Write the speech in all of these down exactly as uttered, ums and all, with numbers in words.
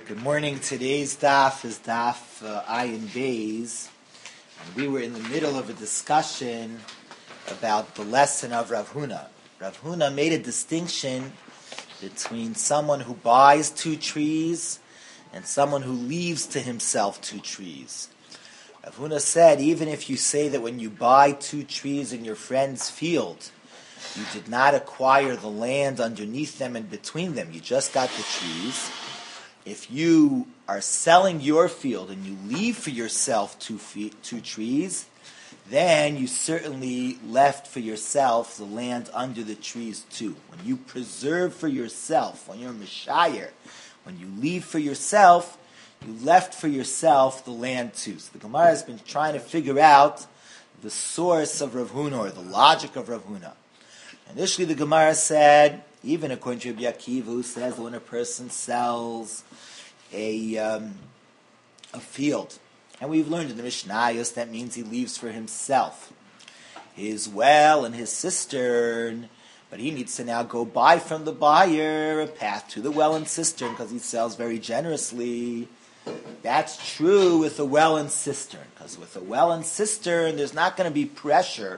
Good morning. Today's daf is daf uh, Ayin Beis, and we were in the middle of a discussion about the lesson of Rav Huna. Rav Huna made a distinction between someone who buys two trees and someone who leaves to himself two trees. Rav Huna said, even if you say that when you buy two trees in your friend's field, you did not acquire the land underneath them and between them, you just got the trees. If you are selling your field and you leave for yourself two, feet, two trees, then you certainly left for yourself the land under the trees too. When you preserve for yourself, when you're Mishayir, when you leave for yourself, you left for yourself the land too. So the Gemara has been trying to figure out the source of Rav Huna, or the logic of Rav Huna. Initially the Gemara said, even according to Rabbi Akiva, who says that when a person sells a um, a field, and we've learned in the Mishnayos that means he leaves for himself his well and his cistern, but he needs to now go buy from the buyer a path to the well and cistern because he sells very generously. That's true with a well and cistern, because with a well and cistern, there's not going to be pressure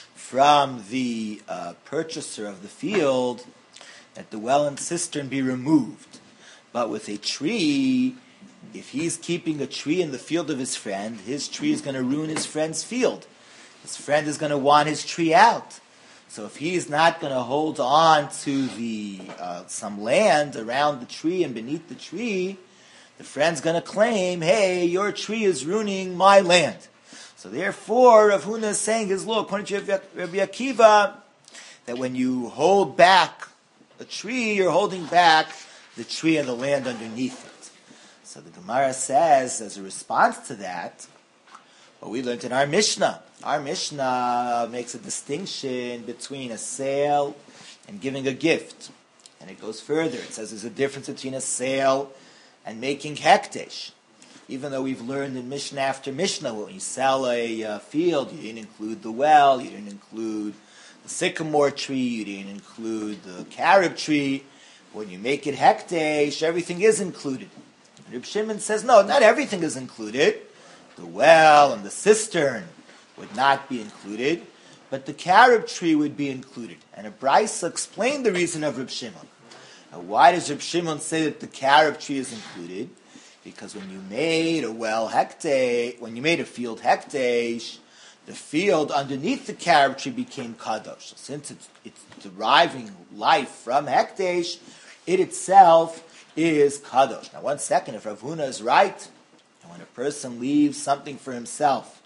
from the uh, purchaser of the field that the well and cistern be removed. But with a tree, if he's keeping a tree in the field of his friend, his tree is going to ruin his friend's field. His friend is going to want his tree out. So if he's not going to hold on to the uh, some land around the tree and beneath the tree, the friend's going to claim, hey, your tree is ruining my land. So therefore, Rav Huna is saying his law, according to Rabbi Akiva, that when you hold back a tree, you're holding back the tree and the land underneath it. So the Gemara says, as a response to that, what we learned in our Mishnah. Our Mishnah makes a distinction between a sale and giving a gift. And it goes further. It says there's a difference between a sale and making hekdesh. Even though we've learned in Mishnah after Mishnah, when you sell a uh, field, you didn't include the well, you didn't include the sycamore tree, you didn't include the carob tree. When you make it hekdesh, everything is included. And Reb Shimon says, no, not everything is included. The well and the cistern would not be included, but the carob tree would be included. And Abraisa explained the reason of Reb Shimon. Now, why does Reb Shimon say that the carob tree is included? Because when you made a well hekdesh, when you made a field hekdesh, the field underneath the carob tree became kadosh. So since it's, it's deriving life from hekdesh, it itself is kadosh. Now, one second, if Rav Huna is right, and when a person leaves something for himself,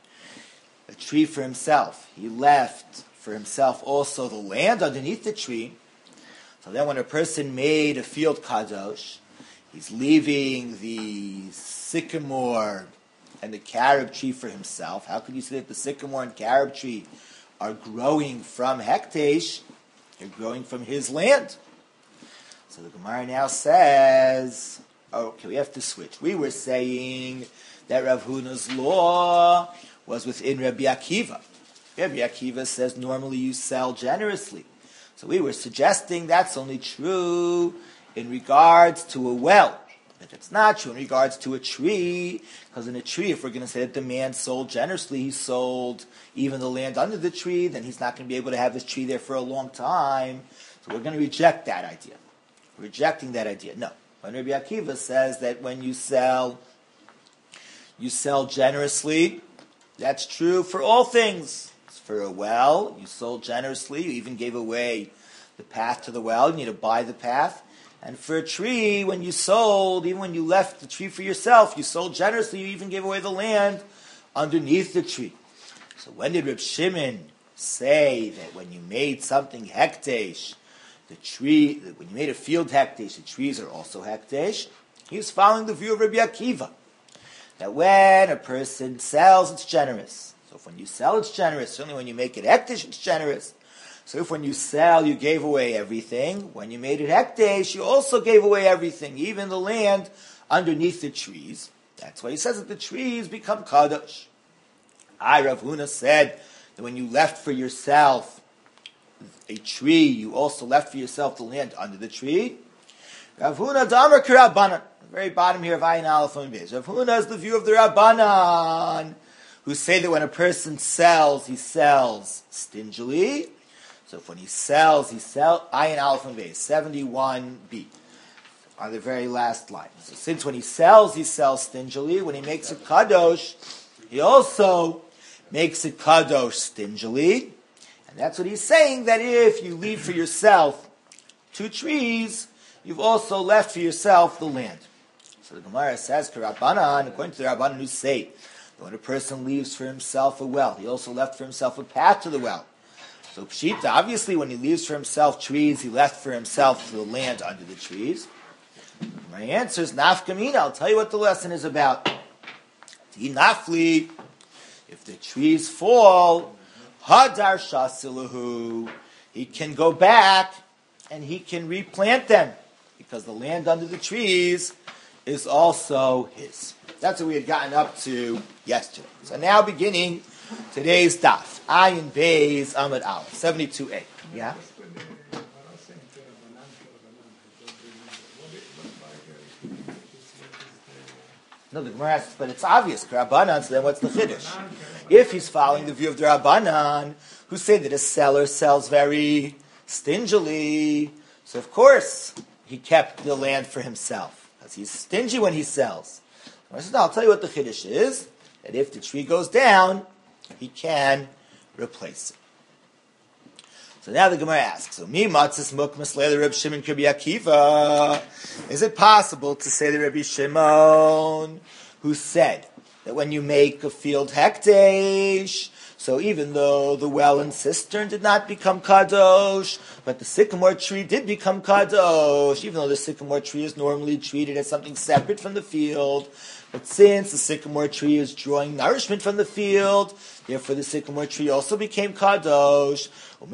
a tree for himself, he left for himself also the land underneath the tree. So then when a person made a field kadosh, he's leaving the sycamore and the carob tree for himself. How could you say that the sycamore and carob tree are growing from hekdesh? They're growing from his land. So the Gemara now says, oh, okay, we have to switch. We were saying that Rav Huna's law was within Rabbi Akiva. Rabbi Akiva says normally you sell generously. So we were suggesting that's only true in regards to a well. But it's not true in regards to a tree, because in a tree, if we're going to say that the man sold generously, he sold even the land under the tree, then he's not going to be able to have his tree there for a long time. So we're going to reject that idea. We're rejecting that idea. No. When Rabbi Akiva says that when you sell, you sell generously, that's true for all things. For a well, you sold generously, you even gave away the path to the well, you need to buy the path. And for a tree, when you sold, even when you left the tree for yourself, you sold generously, you even gave away the land underneath the tree. So when did Reb Shimon say that when you made something hekdesh, the tree, when you made a field hekdesh, the trees are also hekdesh? He was following the view of Rabbi Akiva, that when a person sells, it's generous. So if when you sell, it's generous. Certainly when you make it hekdesh, it's generous. So if when you sell, you gave away everything, when you made it hekdesh, you also gave away everything, even the land underneath the trees. That's why he says that the trees become kadosh. I, Rav Huna, said that when you left for yourself a tree, you also left for yourself the land under the tree. Rav Huna Damar Kirabanan. very bottom here of Ayin Aleph and Beis. Rav Huna is the view of the Rabbanan, who say that when a person sells, he sells stingily. So if when he sells, he sells, Ayin Aleph and Beis, seventy-one b, on the very last line. So since when he sells, he sells stingily, when he makes it kadosh, he also makes it kadosh stingily. And that's what he's saying, that if you leave for yourself two trees, you've also left for yourself the land. So the Gemara says, Rabbanan, according to the Rabbanan who say, that when a person leaves for himself a well, he also left for himself a path to the well. So Pshita, obviously when he leaves for himself trees, he left for himself the land under the trees. My answer is nafkamina. I'll tell you what the lesson is about. Ti nafli, if the trees fall, hadar shasilahu, he can go back and he can replant them, because the land under the trees is also his. That's what we had gotten up to yesterday. So now beginning today's daf, Ayin Beis Amud Aleph, seventy-two a. Yeah? No, the Gemara asks, but it's obvious, Rabbanan, so then what's the Chiddush? If he's following the view of the Rabbanan, who say that a seller sells very stingily, so of course he kept the land for himself, because he's stingy when he sells. I said, no, I'll tell you what the Chiddush is, that if the tree goes down, he can replace it. So now the Gemara asks, so mi matzis mukmas leila Reb Shimon Rabbi Akiva, is it possible to say that Rabbi Shimon, who said that when you make a field hekdesh, so even though the well and cistern did not become kadosh, but the sycamore tree did become kadosh, even though the sycamore tree is normally treated as something separate from the field, but since the sycamore tree is drawing nourishment from the field, therefore the sycamore tree also became kadosh.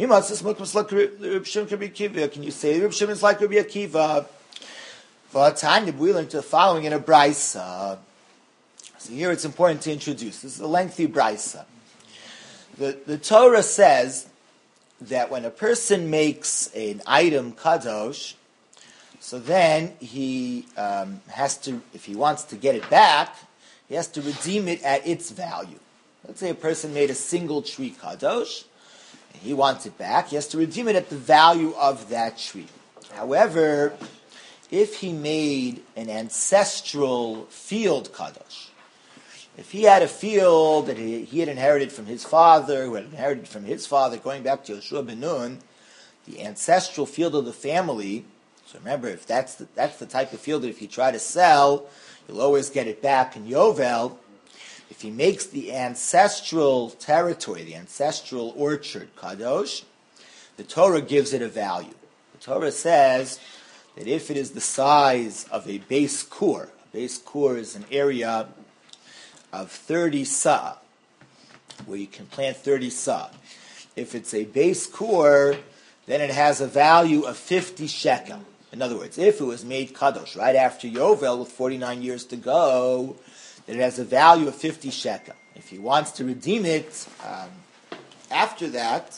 Can you say Reb Shimon is like Rabbi Akiva? We learned the following in a brisa. So here it's important to introduce. This is a lengthy brisa. The, the Torah says that when a person makes an item kadosh, so then he um, has to, if he wants to get it back, he has to redeem it at its value. Let's say a person made a single tree kadosh, and he wants it back. He has to redeem it at the value of that tree. However, if he made an ancestral field kadosh, if he had a field that he, he had inherited from his father, who had inherited from his father, going back to Yoshua ben Nun, the ancestral field of the family. So remember, if that's the, that's the type of field that if you try to sell, you'll always get it back in Yovel. If he makes the ancestral territory, the ancestral orchard kadosh, the Torah gives it a value. The Torah says that if it is the size of a base kur, a base kur is an area of thirty sa, where you can plant thirty sa. If it's a base kur, then it has a value of fifty shekel. In other words, if it was made kadosh right after Yovel with forty-nine years to go, then it has a value of fifty shekel. If he wants to redeem it um, after that,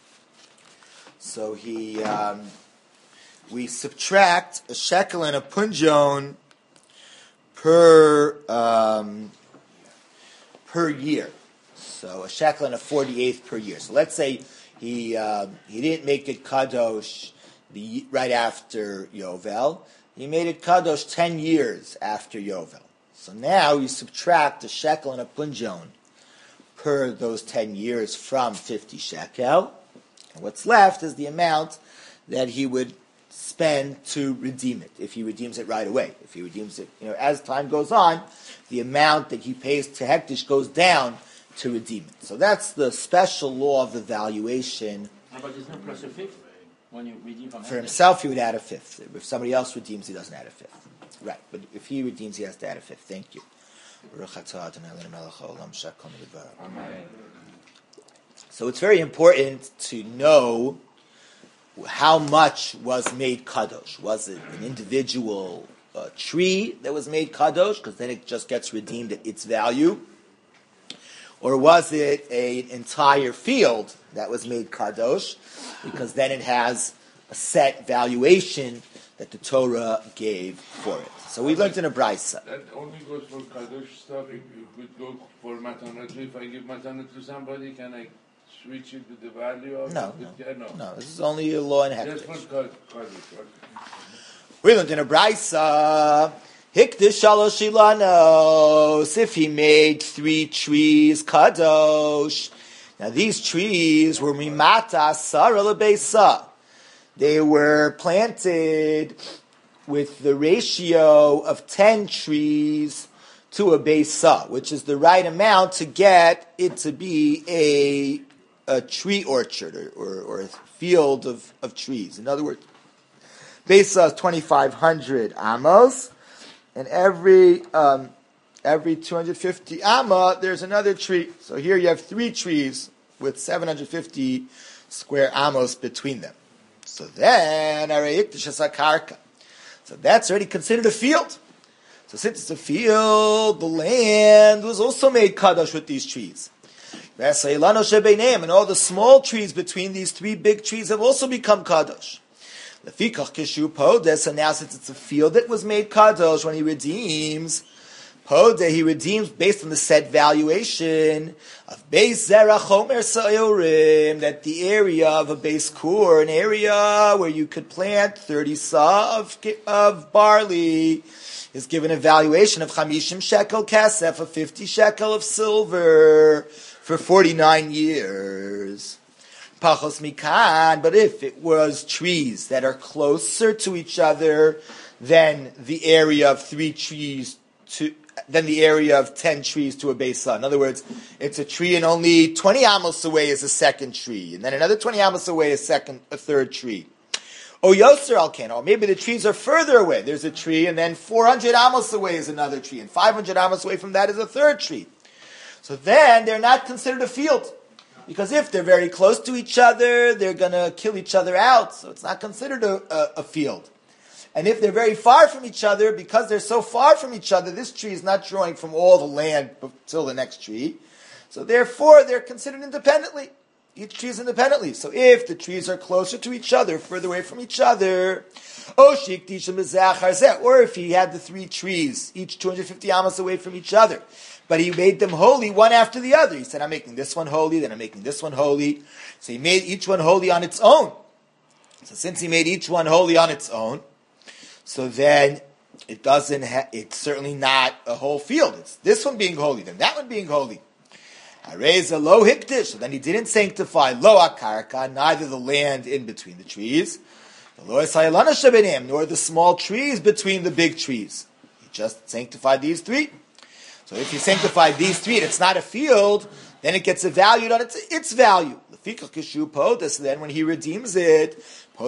so he um, we subtract a shekel and a punjon per um, per year. So a shekel and a forty-eighth per year. So let's say he uh, he didn't make it kadosh the, right after Yovel. He made it kadosh ten years after Yovel. So now you subtract a shekel and a punjon per those ten years from fifty shekel. And what's left is the amount that he would spend to redeem it, if he redeems it right away. If he redeems it, you know, as time goes on, the amount that he pays to hektish goes down to redeem it. So that's the special law of the valuation. But there's no plus a fifth when you redeem from For himself, he would add a fifth. If somebody else redeems, he doesn't add a fifth. Right, but if he redeems, he has to add a fifth. Thank you. So it's very important to know how much was made kadosh. Was it an individual uh, tree that was made kadosh, because then it just gets redeemed at its value? Or was it an entire field that was made kadosh, because then it has a set valuation that the Torah gave for it. So we learned in a brisa. That only goes for kadosh stuff. It could go for matanat. If I give matanat to somebody, can I switch it with the value of No, it? no, no. no. This is only a law in Just hektish. for kadosh. We learned in a brisa. Hikdish shalosh ilanos. If he made three trees kadosh. Now these trees were mimata sara lebeisa. They were planted with the ratio of ten trees to a beisa, which is the right amount to get it to be a a tree orchard or, or, or a field of, of trees. In other words, beisa is twenty-five hundred amos, and every um, every two hundred fifty amma, there's another tree. So here you have three trees with seven hundred fifty square amos between them. So then, so that's already considered a field. So since it's a field, the land was also made kadosh with these trees. And all the small trees between these three big trees have also become kadosh. So now since it's a field that was made kadosh, when he redeems, Poda, he redeems based on the set valuation of Beis Zerach Chomer Sayorim, that the area of a base kur, an area where you could plant thirty sa of, of barley, is given a valuation of Chamishim shekel kasef, of fifty shekel of silver, for forty-nine years. Pachos mikan, but if it was trees that are closer to each other than the area of three trees to than the area of ten trees to a beisa. In other words, it's a tree and only twenty amos away is a second tree, and then another twenty amos away is second, a third tree. O yoser alken, or maybe the trees are further away. There's a tree, and then four hundred amos away is another tree, and five hundred amos away from that is a third tree. So then they're not considered a field, because if they're very close to each other, they're going to kill each other out. So it's not considered a, a, a field. And if they're very far from each other, because they're so far from each other, this tree is not drawing from all the land till the next tree. So therefore, they're considered independently. Each tree is independently. So if the trees are closer to each other, further away from each other, or if he had the three trees, each two hundred fifty amos away from each other, but he made them holy one after the other. He said, I'm making this one holy, then I'm making this one holy. So he made each one holy on its own. So since he made each one holy on its own, so then it doesn't. Ha- it's certainly not a whole field. It's this one being holy, then that one being holy. I raise a low hikdish. So then he didn't sanctify lo akarka, neither the land in between the trees, nor the small trees between the big trees. He just sanctified these three. So if he sanctified these three, and it's not a field, then it gets evaluated on its its value. So then when he redeems it, he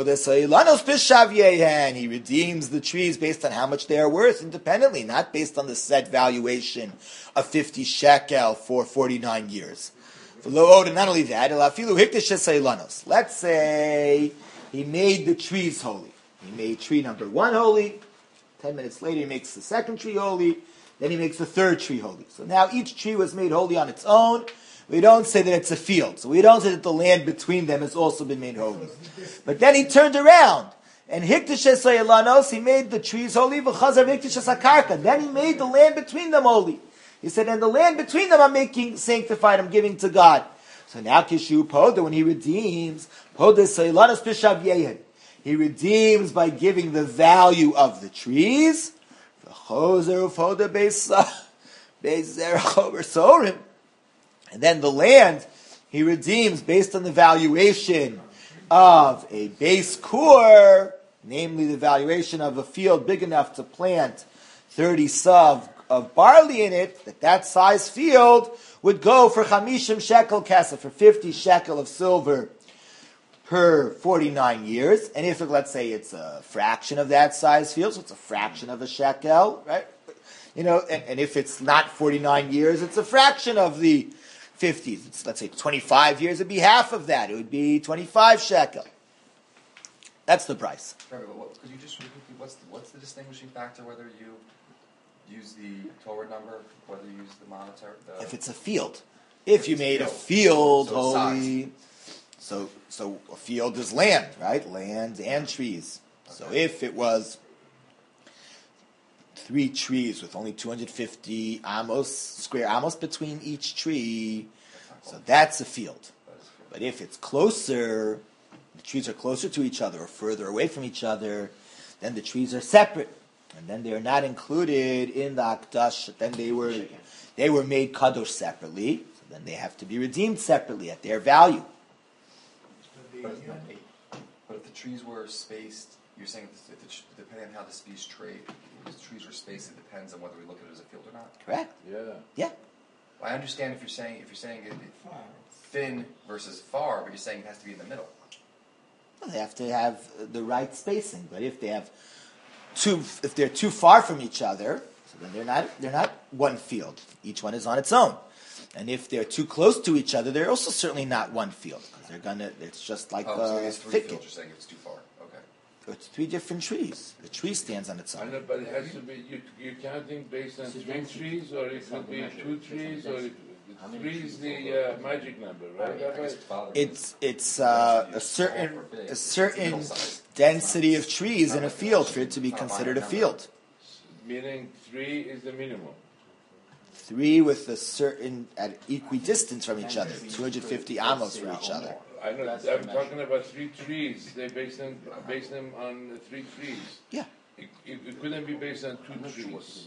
redeems the trees based on how much they are worth independently, not based on the set valuation of fifty shekel for forty-nine years. Not only that, let's say he made the trees holy. He made tree number one holy. Ten minutes later, he makes the second tree holy. Then he makes the third tree holy. So now each tree was made holy on its own. We don't say that it's a field. So we don't say that the land between them has also been made holy. But then he turned around. And Hikdish Esayelanos, he made the trees holy. V'chazar Hikdish Esakarka. Then he made the land between them holy. He said, and the land between them I'm making sanctified, I'm giving to God. So now Kishu Poda, when he redeems, Poda Esayelanos Pishav Yehed. He redeems by giving the value of the trees. V'chozer Ufoda Beisa. Beiser Chover Sorim. And then the land, he redeems based on the valuation of a base kur, namely the valuation of a field big enough to plant thirty sav of barley in it, that that size field would go for chamishim shekel kesef, for fifty shekel of silver per forty-nine years. And if, let's say, it's a fraction of that size field, so it's a fraction of a shekel, right? You know, and, and if it's not forty-nine years, it's a fraction of the fifty. It's, let's say twenty-five years, it'd be half of that. It would be twenty-five shekel. That's the price. Right, but what, could you just repeat, what's the, what's the distinguishing factor, whether you use the Torah number, whether you use the monetary? The if it's a field. If you made a field so holy, so so a field is land, right? Land and trees. So if it was three trees with only two hundred fifty amos, square amos between each tree, so that's a field. But if it's closer, the trees are closer to each other or further away from each other, then the trees are separate. And then they are not included in the Akdash. Then they were they were made kadosh separately. So then they have to be redeemed separately at their value. But if, but if the trees were spaced, you're saying if the, depending on how the species trade, if the trees were spaced, it depends on whether we look at it as a field or not. Correct? Yeah. Yeah. I understand if you're saying if you're saying it, it, thin versus far, but you're saying it has to be in the middle. Well, they have to have the right spacing. But if they have too, if they're too far from each other, so then they're not they're not one field. Each one is on its own. And if they're too close to each other, they're also certainly not one field because they're gonna. It's just like Oh, so a it's three thicket. fields. You're saying if it's too far. Okay. It's three different trees. The tree stands on its I own. know, but it has to be, you, you're counting based on three trees, or it could be two trees, or it, three is the uh, magic number, right? I guess father It's it's uh, a certain a certain density of trees in a field for it to be considered a field. Meaning three is the minimum. Three with a certain at equidistance from each other, two hundred fifty amos from each other. I know, I'm talking about three trees, they base them, base them on three trees. Yeah, It, it, it couldn't be based on two trees.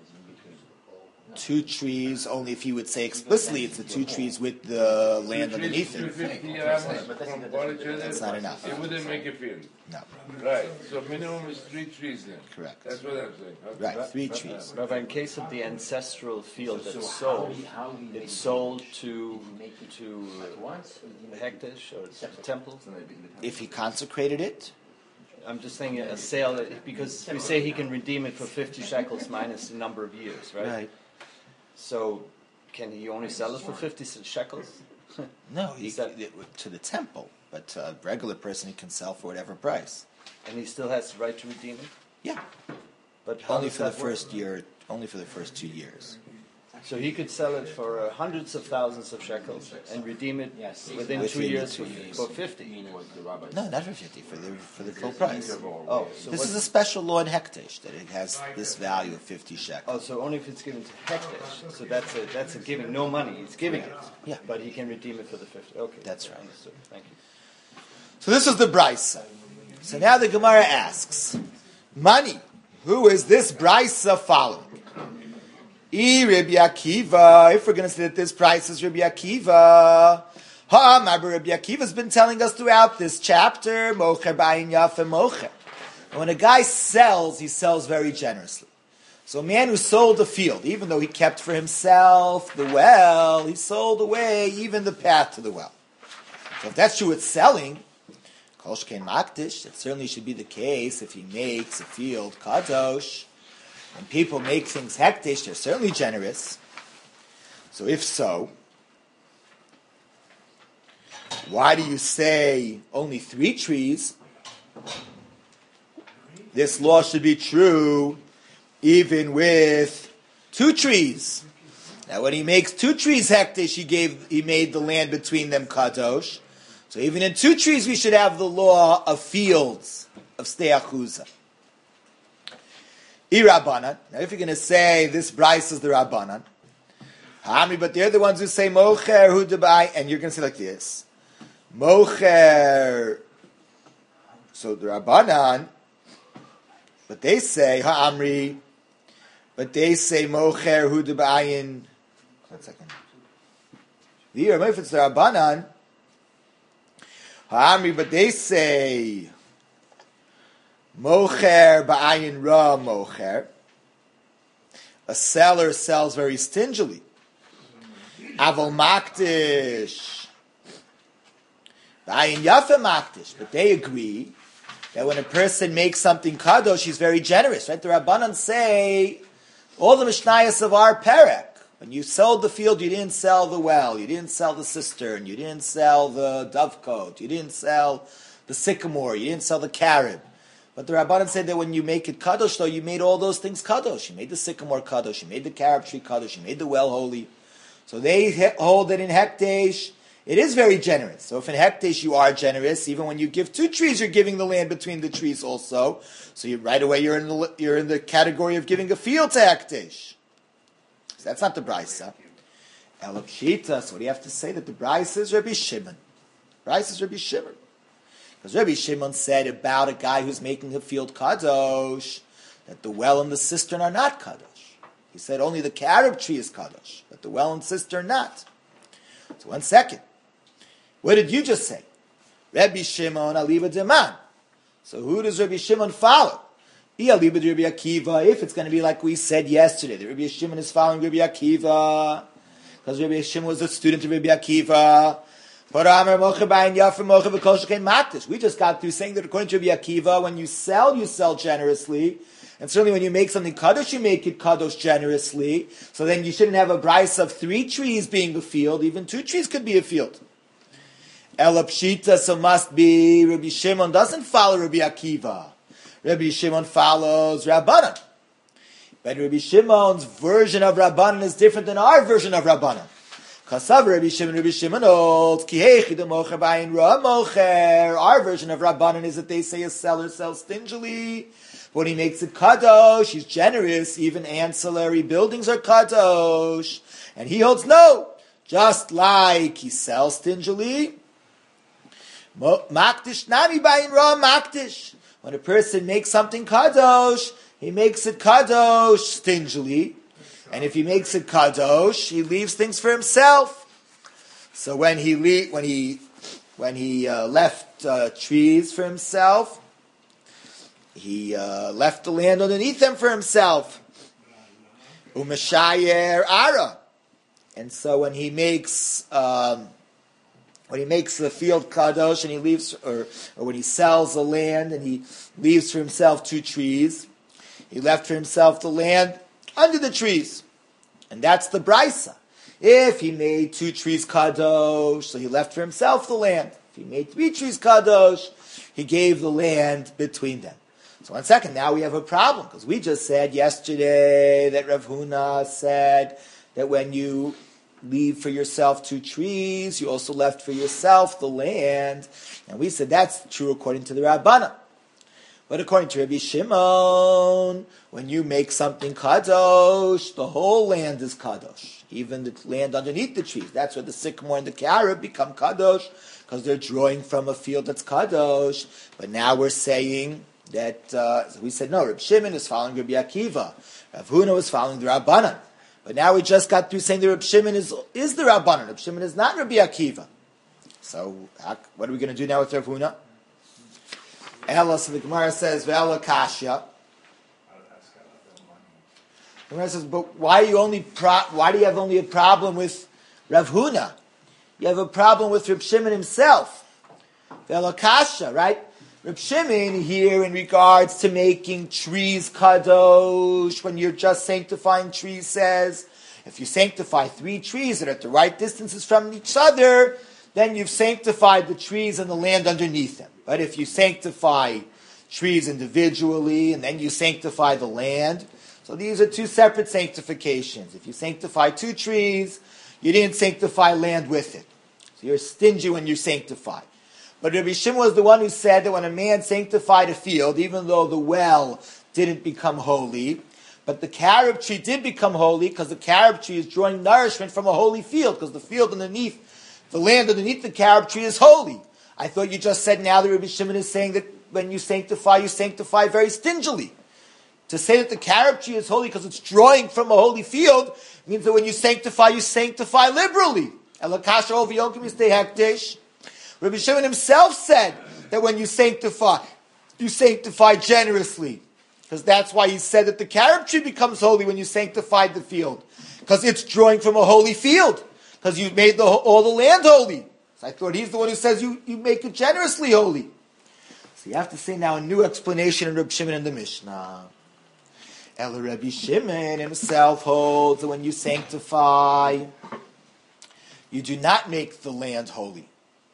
two trees. Only if you would say explicitly, it's the two trees with the land underneath Two it. fifty amos from one each other. That's not enough. It wouldn't make a field. No, Right, so minimum is three trees then. correct. That's what I'm saying. Okay. Right, three trees. Rabbi, in case of the ancestral field that's sold, it's sold to to uh, Hekdesh or to temples. If he consecrated it, I'm just saying a sale that- because we say he can redeem it for fifty shekels minus the number of years, right? right? So can he only sell it for fifty shekels? No, he, Is that- to the temple, but a regular person he can sell for whatever price. And he still has the right to redeem it? Yeah, But how only does for the that work? first year. Only for the first two years. So he could sell it for uh, hundreds of thousands of shekels and redeem it within two Within the years two for, years. for fifty. No, not for fifty. For the for the full price. Oh, so This what- is a special law in Hekdesh that it has this value of fifty shekels. Oh, so only if it's given to Hekdesh. So that's a that's a giving, no money. He's giving it. Yeah. But he can redeem it for the fifty. Okay, That's right. Understood. Thank you. So this is the Brisa. So now the Gemara asks, money. Who is this Brisa following? E Rabbi Akiva. If we're going to say that this price is Rabbi Akiva, ha, Rabbi Akiva has been telling us throughout this chapter, Mocher ba'in yafe mocher. And when a guy sells, he sells very generously. So a man who sold a field, even though he kept for himself the well, he sold away even the path to the well. So if that's true with selling, Kol Shkein Makdish, it certainly should be the case if he makes a field kadosh. When people make things hektish, they're certainly generous. So if so, why do you say only three trees? This law should be true even with two trees. Now when he makes two trees hektish, he gave he made the land between them kadosh. So even in two trees we should have the law of fields, of steachuza. Rabbanan. Now, if you're going to say this Bryce is the Rabbanan, Hamri, but they're the ones who say Mocher hu debai, and you're going to say like this, Mocher. So the Rabbanan, but they say Hamri, but they say Mocher hu debayin. One second. The if it's the Rabbanan, Hamri, but they say Mocher ba'ayin ra mocher. A seller sells very stingily. Aval makdish ba'ayin yafe makdish. But they agree that when a person makes something kadosh, he's very generous. Right? The Rabbanan say all the Mishnayos of our perek. When you sold the field, you didn't sell the well, you didn't sell the cistern, you didn't sell the dovecote, you didn't sell the sycamore, you didn't sell the carob. But the Rabbanan said that when you make it kadosh, though, you made all those things kadosh. You made the sycamore kadosh, you made the carob tree kadosh, you made the well holy. So they hold that in hekdesh, it is very generous. So if in hektish you are generous, even when you give two trees, you're giving the land between the trees also. So you, right away you're in the you're in the category of giving a field to hektish. So that's not the brisa. Elapshita. So what do you have to say that the brisa is Rabbi Shimon? Brisa is Rabbi Shimon. Because Rabbi Shimon said about a guy who's making a field kadosh that the well and the cistern are not kadosh. He said only the carob tree is kadosh, but the well and cistern not. So one second. What did you just say? Rabbi Shimon aliva deman. So who does Rabbi Shimon follow? Aliva de Rabbi Akiva. If it's going to be like we said yesterday, that Rabbi Shimon is following Rabbi Akiva, because Rabbi Shimon was a student of Rabbi Akiva. We just got through saying that according to Rabbi Akiva, when you sell, you sell generously. And certainly when you make something kadosh, you make it kadosh generously. So then you shouldn't have a brisa of three trees being a field. Even two trees could be a field. Elapshita, so must be Rabbi Shimon doesn't follow Rabbi Akiva. Rabbi Shimon follows Rabbanan. But Rabbi Shimon's version of Rabbanan is different than our version of Rabbanan. Kasav Rabbi Shimon, Rabbi Shimon holds, Ki heichi de mocher bayin ra mocher. Our version of Rabbanan is that they say a seller sells stingily. When he makes it kadosh, he's generous. Even ancillary buildings are kadosh. And he holds no. Just like he sells stingily. Makdish nami bayin ra makdish. When a person makes something kadosh, he makes it kadosh stingily. And if he makes it kadosh, he leaves things for himself. So when he le- when he when he uh, left uh, trees for himself, he uh, left the land underneath them for himself. Umashayer ara. And so when he makes um, when he makes the field kadosh and he leaves, or, or when he sells the land and he leaves for himself two trees, he left for himself the land under the trees. And that's the brisa. If he made two trees kadosh, so he left for himself the land. If he made three trees kadosh, he gave the land between them. So one second, now we have a problem, because we just said yesterday that Rav Huna said that when you leave for yourself two trees, you also left for yourself the land. And we said that's true according to the Rabbana. But according to Rabbi Shimon, when you make something kadosh, the whole land is kadosh. Even the land underneath the trees. That's where the sycamore and the carob become kadosh, because they're drawing from a field that's kadosh. But now we're saying that, uh, so we said no, Rabbi Shimon is following Rabbi Akiva. Rav Huna was following the Rabbanan. But now we just got through saying that Rabbi Shimon is, is the Rabbanan. Rabbi Shimon is not Rabbi Akiva. So how, what are we going to do now with Rav Huna? Ella, so the Gemara says, V'ela kasha. The Gemara says, but why are you only pro- why do you have only a problem with Rav Huna? You have a problem with Reb Shimon himself. V'ela kasha, right? Reb Shimon here in regards to making trees kadosh, when you're just sanctifying trees, says, if you sanctify three trees that are at the right distances from each other, then you've sanctified the trees and the land underneath them. But if you sanctify trees individually and then you sanctify the land, so these are two separate sanctifications. If you sanctify two trees, you didn't sanctify land with it. So you're stingy when you sanctify. But Rabbi Shimon was the one who said that when a man sanctified a field, even though the well didn't become holy, but the carob tree did become holy, because the carob tree is drawing nourishment from a holy field, because the field underneath, the land underneath the carob tree is holy. I thought you just said now that Rabbi Shimon is saying that when you sanctify, you sanctify very stingily. To say that the carob tree is holy because it's drawing from a holy field means that when you sanctify, you sanctify liberally. Rabbi Shimon himself said that when you sanctify, you sanctify generously. Because that's why he said that the carob tree becomes holy when you sanctified the field. Because it's drawing from a holy field. Because you made the, all the land holy. So I thought he's the one who says you, you make it generously holy. So you have to say now a new explanation in Rabbi Shimon in the Mishnah. El Rabbi Shimon himself holds that when you sanctify, you do not make the land holy.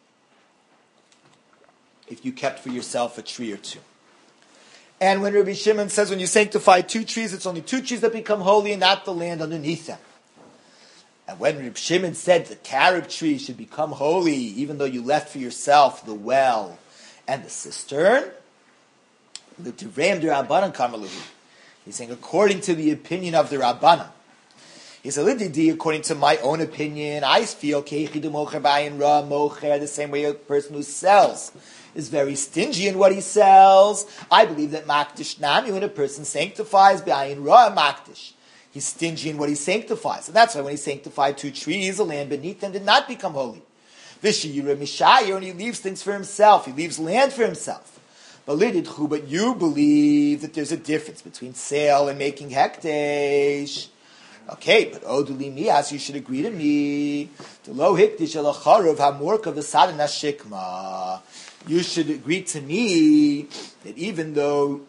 If you kept for yourself a tree or two. And when Rabbi Shimon says when you sanctify two trees, it's only two trees that become holy and not the land underneath them. And when Reb Shimon said the carob tree should become holy, even though you left for yourself the well and the cistern, he's saying according to the opinion of the Rabbanan. He said, according to my own opinion, I feel the same way a person who sells is very stingy in what he sells. I believe that makdish nami, when a person sanctifies b'ayin ra makdish, he's stingy in what he sanctifies. And that's why when he sanctified two trees, the land beneath them did not become holy. Vishiyira mishayer, and he leaves things for himself. He leaves land for himself. But you believe that there's a difference between sale and making hekdesh. Okay, but Oduli Mias, you should agree to me. The lo hikdish alacharuv hamurka v'sadan shikma. You should agree to me that even though,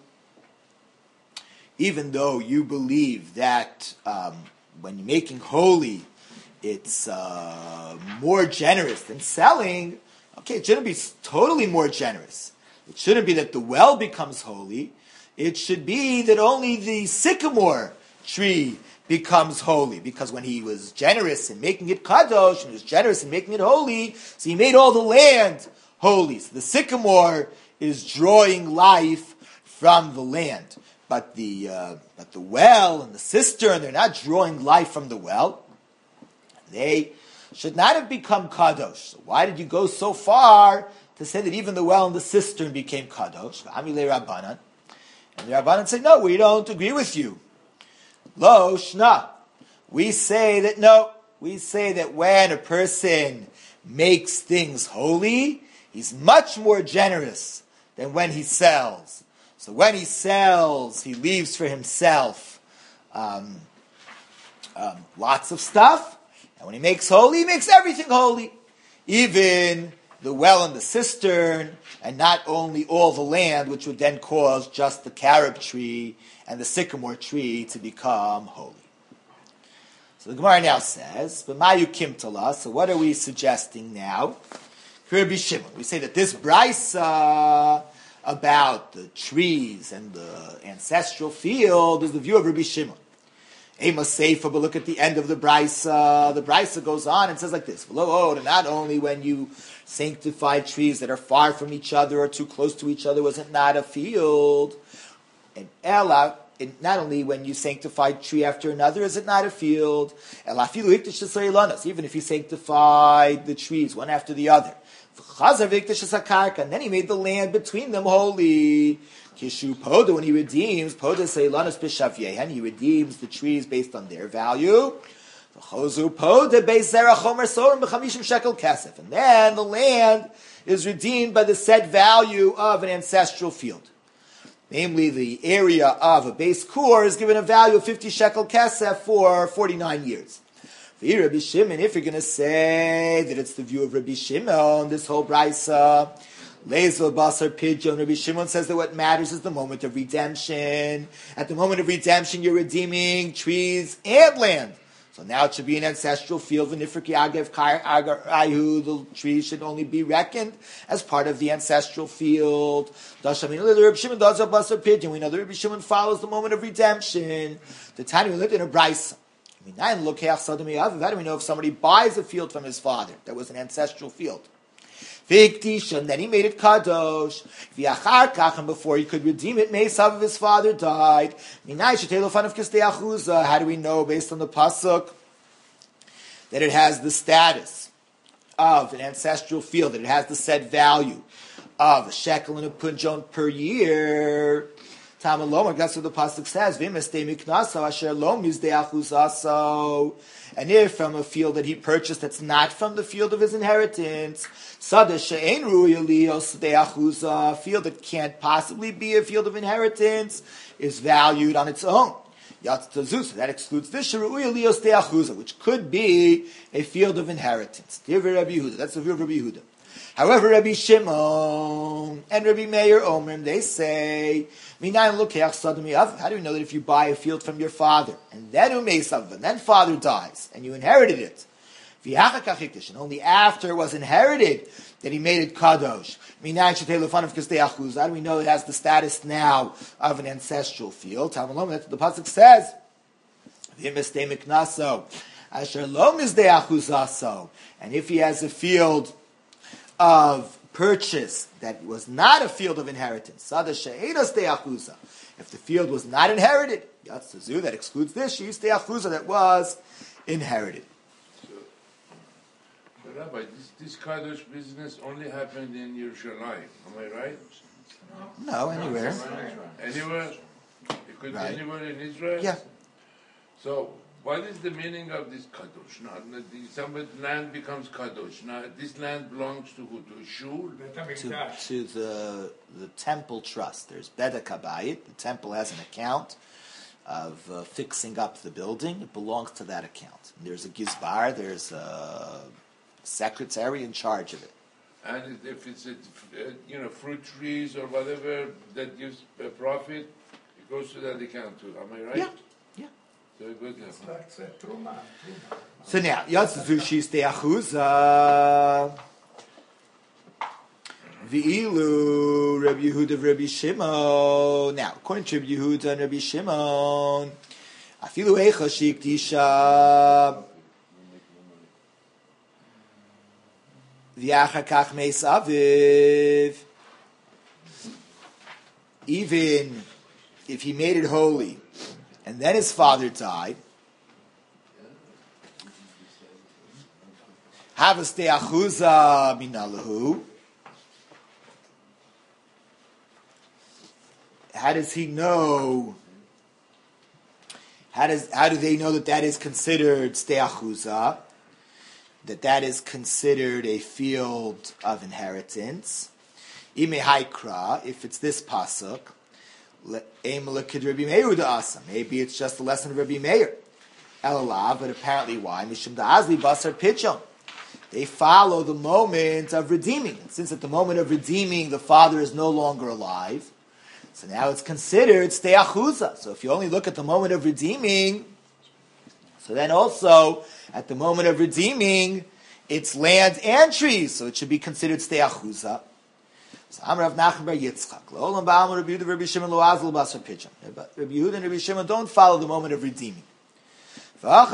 even though you believe that um, when you're making holy, it's uh, more generous than selling. Okay, it shouldn't be totally more generous. It shouldn't be that the well becomes holy. It should be that only the sycamore tree becomes holy, because when he was generous in making it kadosh, and he was generous in making it holy, so he made all the land holy. So the sycamore is drawing life from the land, but the uh, but the well and the cistern, they're not drawing life from the well. They should not have become kadosh. So why did you go so far to say that even the well and the cistern became kadosh? Amile Rabbanan, and the Rabbanan say, no, we don't agree with you. Lo shna. We say that no. We say that when a person makes things holy, he's much more generous than when he sells. So when he sells, he leaves for himself um, um, lots of stuff. And when he makes holy, he makes everything holy. Even the well and the cistern, and not only all the land, which would then cause just the carob tree and the sycamore tree to become holy. So the Gemara now says, but Mayu Kimtala, so what are we suggesting now? Rabbi Shimon. We say that this brisa about the trees and the ancestral field is the view of Rabbi Shimon. Ema Seifa, but look at the end of the brisa. The brisa goes on and says like this: not only when you sanctify trees that are far from each other or too close to each other was it not a field, and Ella, not only when you sanctify tree after another is it not a field, even if you sanctified the trees one after the other, and then he made the land between them holy. Kishu Poda, when he redeems, Poda Seilanos B'Shavyehan, he redeems the trees based on their value. Chozu Poda Beis Zerach Chomer Sorim B'Chamishim Shekel Kesef, and then the land is redeemed by the set value of an ancestral field. Namely, the area of a base core is given a value of fifty shekel kesef for forty-nine years. For Rabbi Shimon, if you're going to say that it's the view of Rabbi Shimon, this whole brisa, Lezel Basar Pidyon, Rabbi Shimon says that what matters is the moment of redemption. At the moment of redemption, you're redeeming trees and land. So now it should be an ancestral field. V'nifriki agev kar agar ayu, the trees should only be reckoned as part of the ancestral field. Dashamin Rabbi Shimon does a Basar Pidyon. We know that Rabbi Shimon follows the moment of redemption. The time we lived in a brisa. How do we know if somebody buys a field from his father that was an ancestral field? And then he made it kadosh. And before he could redeem it, Mesav of his father died. How do we know, based on the pasuk, that it has the status of an ancestral field, that it has the set value of a shekel and a punjon per year? Tamalomar, that's what the pasuk says. And if from a field that he purchased that's not from the field of his inheritance, a field that can't possibly be a field of inheritance is valued on its own. So that excludes this, which could be a field of inheritance. That's the view of Rabbi Yehuda. However, Rabbi Shimon and Rabbi Meir Omer, they say, how do we know that if you buy a field from your father, and then Umeisav, and then father dies, and you inherited it, and only after it was inherited that he made it kadosh? How do we know it has the status now of an ancestral field? That's what the pasuk says. Asher lo mizdeachuzaso. And if he has a field of purchase that was not a field of inheritance, sada she'enos deachuza. If the field was not inherited, yatzazu, that excludes this, she's deachuza that was inherited. So, so Rabbi, this, this Kadosh business only happened in Yerushalayim, am I right? No, anywhere. Anywhere? It could Right. be anywhere in Israel? Yeah. So, what is the meaning of this Kadosh? Now, the, somebody land becomes Kadosh. Now, this land belongs to who? To a shul? To, to the the temple trust. There's Bedek Habayit. The temple has an account of uh, fixing up the building. It belongs to that account. And there's a gizbar. There's a secretary in charge of it. And if it's, a, uh, you know, fruit trees or whatever that gives a profit, it goes to that account too. Am I right? Yeah. Yeah. So good. So now, Yatzazu she's deachuza. V'ilu Rabbi Yehuda of Rabbi Shimon. Now, according to Rabbi Yehuda and Rabbi Shimon, afilu eicha shikdisha v'achar kach meis aviv. Even if he made it holy, and then his father died, havas deachuza minalahu. How does he know? How does how do they know that that is considered steachuza? That that is considered a field of inheritance? Ime haikra, if it's this pasuk, maybe it's just the lesson of Rabbi Meir. Elalav, but apparently why? Mishum da'azli basar pitchon. They follow the moment of redeeming. And since at the moment of redeeming the father is no longer alive, so now it's considered steachuza. So if you only look at the moment of redeeming, so then also at the moment of redeeming, it's land and trees, so it should be considered steachuza. So Amar Rav Nachman bar Yitzchak, L'olam ba'am Rabbi Yehuda, Rabbi Shimon lo'azl basar pitchon. Rabbi Yehuda and Rabbi Shimon don't follow the moment of redeeming. But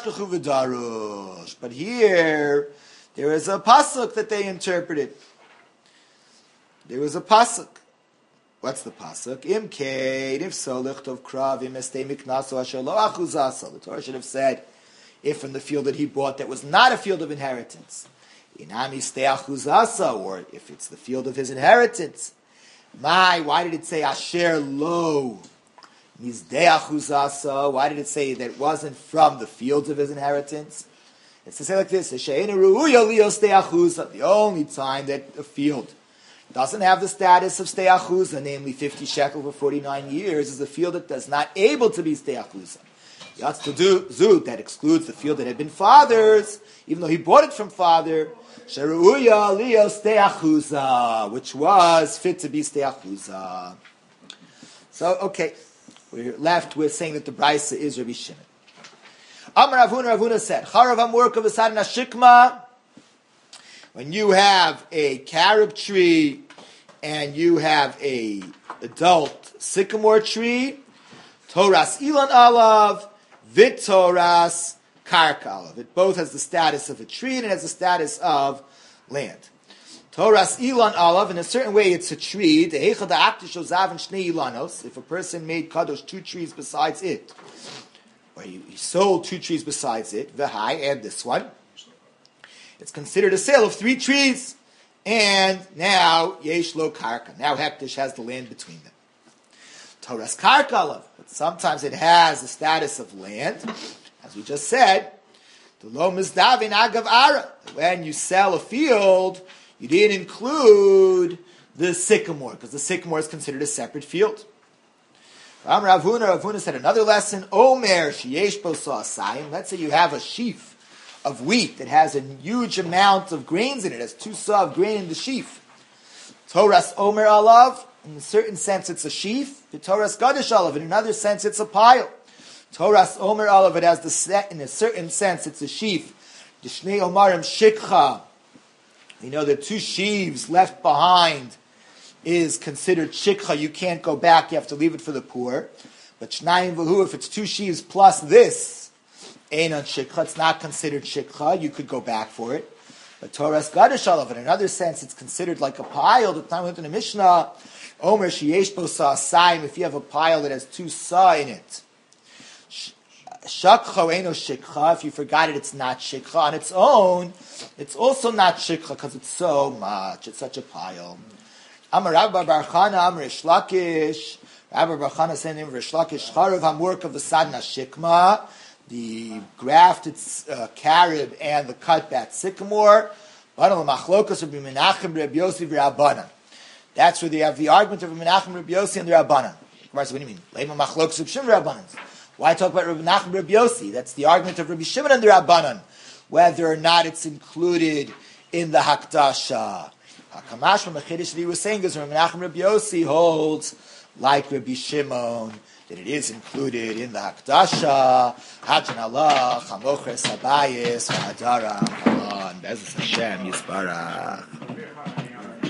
here there is a pasuk that they interpreted. There was a pasuk. What's the pasuk? Imkeid, if so, lichtov krav, im estei miknaso asher lo achuzasa. The Torah should have said, if in the field that he bought that was not a field of inheritance, inami stei achuzasa, or if it's the field of his inheritance. My, why did it say asher lo mizdei achuzasa? Why did it say that it wasn't from the fields of his inheritance? It's to say like this, the only time that a field doesn't have the status of steachuza, namely fifty shekel for forty-nine years, is a field that is not able to be steachuza. Yatz to do zut, that excludes the field that had been father's, even though he bought it from father, sheruya leo steachuza, which was fit to be steachuza. So, okay, we're left with saying that the Brisa is Rabbi Shimon. Amar Ravuna, Ravuna said, Charav amur kavasad nashikma. When you have a carob tree and you have a adult sycamore tree, Toras ilan alav, vit Toras karka alav. It both has the status of a tree and it has the status of land. Toras ilan alav, in a certain way it's a tree. If a person made kadosh two trees besides it, or he, he sold two trees besides it, v'hai, and this one, it's considered a sale of three trees. And now, yesh lo karka. Now hektish has the land between them. Toras karka alav. But sometimes it has the status of land. As we just said, the lo mizdavin agav ara. When you sell a field, you didn't include the sycamore, because the sycamore is considered a separate field. Ram Ravuna, Ravuna said another lesson, Omer sheyesh bo sa'asayim. Let's say you have a sheaf of wheat that has a huge amount of grains in it, it has two saw of grain in the sheaf. Toras Omer alav, in a certain sense it's a sheaf. The Toras Gadish alav, in another sense it's a pile. Toras Omer alav, it has the set, in a certain sense it's a sheaf. Dishnei Omarim shikcha. You know, the two sheaves left behind is considered shikha. You can't go back. You have to leave it for the poor. But shnayim v'hu, if it's two sheaves plus this, Einon shikha, it's not considered shikha, you could go back for it. But Torah's Gadish Alav, in another sense, it's considered like a pile. The time we went in the Mishnah, Omer Sheyesh Bo Sa Saim, if you have a pile that has two sa in it. Shakcha Eino Shikha, if you forgot it, it's not shikha. On its own, it's also not shikha because it's so much, it's such a pile. Amar Rabba Bar Chana, Amar Rish Lakish, Rabbi Bar Chana saying in Rish Lakish, Charav Hamurk of the Sadna Shikma, the grafted uh, carob and the cutback sycamore. That's where they have the argument of Menachem Rabbi Yossi and the Rabbanan. What do you mean? Why talk about Rabbi Menachem Rabbi Yossi? That's the argument of Rabbi Shimon and the Rabbanan, whether or not it's included in the Hakdasha. Hakamash from the Chiddush that he was saying is Rabbi Menachem Rabbi Yossi holds like Rabbi Shimon that it is included in the Hakdasha. Hajan Allah, Chamochres Habayis, Ha'adara, Haman, Be'ezus Hashem, Yisbarach.